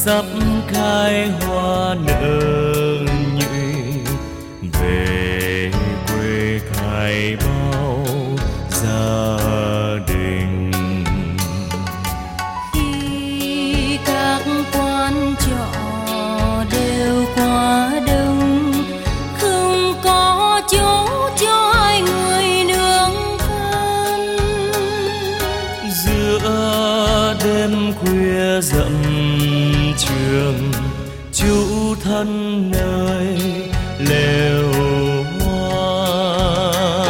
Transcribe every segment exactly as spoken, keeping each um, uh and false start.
sắp khai hoa nở nhụy, về quê khai bao gia đình. Khi các quán trọ đều quá đông, không có chỗ cho hai người nương thân. Giữa đêm khuya dặm trường, chú thân nơi lều hoa.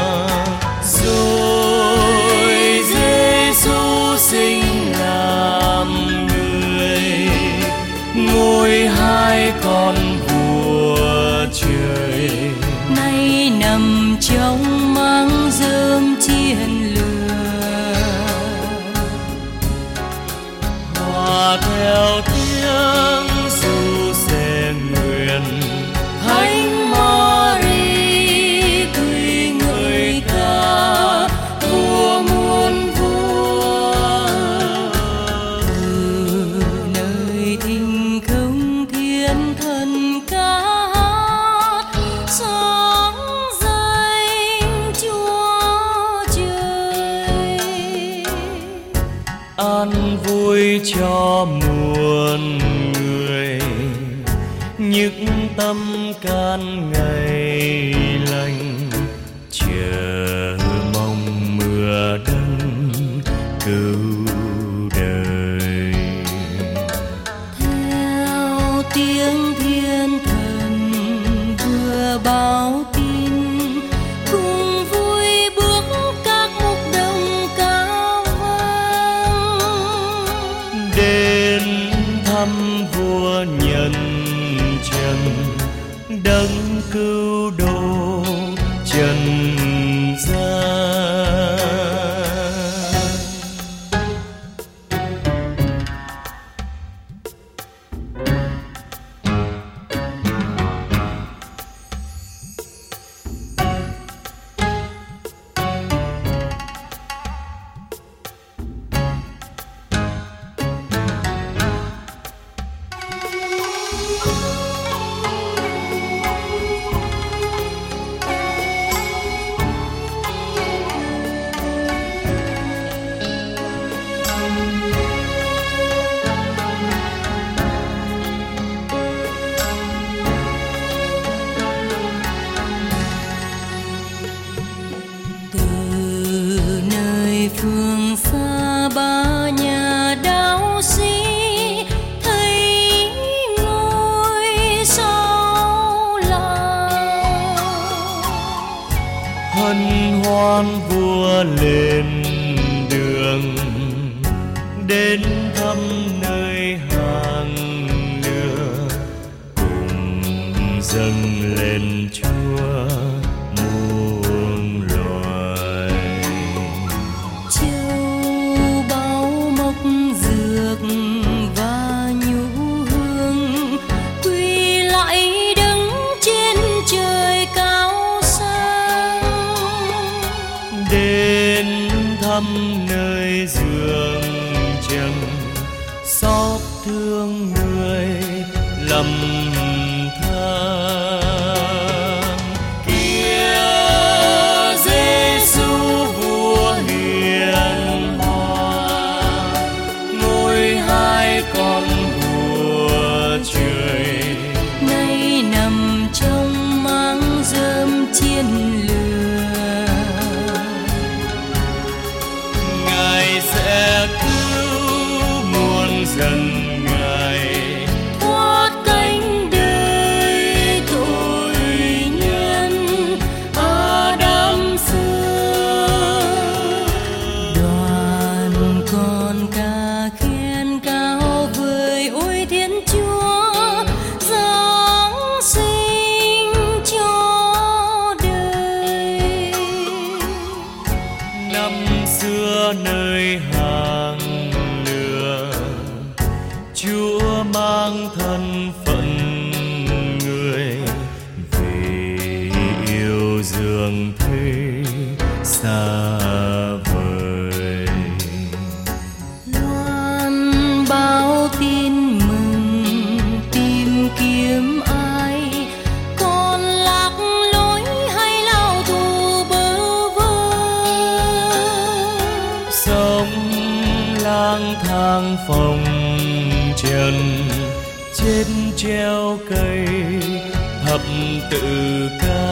Rồi Giêsu sinh làm người, ngôi hai con vua trời, Nay nằm trong máng rơm chiên lửa. hòa theo tiếng du xe nguyện, Thánh Mary tùy người ca vua muôn vua. Từ nơi thinh không thiên thần ca hát, sáng danh Chúa trời. An vui cho muôn người, những tâm can ngày lành, chờ mong mưa đấng cứu đời. Theo tiếng thiên thần vừa báo tin, cùng vui bước các mục đồng cao vang. Đến thăm vua nhân trần, đấng cứu độ trần gian. Phương xa ba nhà đạo sĩ, thấy ngôi sao làng. Hân hoan vua lên đường, đến thăm nơi hàng lửa, cùng dâng lên Chúa muôn loài. Châu báu mộc dược và nhũ hương, quy lại đứng trên trời cao sang. Đến thăm nơi giường trần, xót thương người lầm than. Kia Giêsu vua hiền hòa, ngôi hai con vua trời, Nay nằm trong máng rơm chiên lửa. Ngài sẽ cứu muôn dân Ngài phong trần, chết treo cây thập tự ca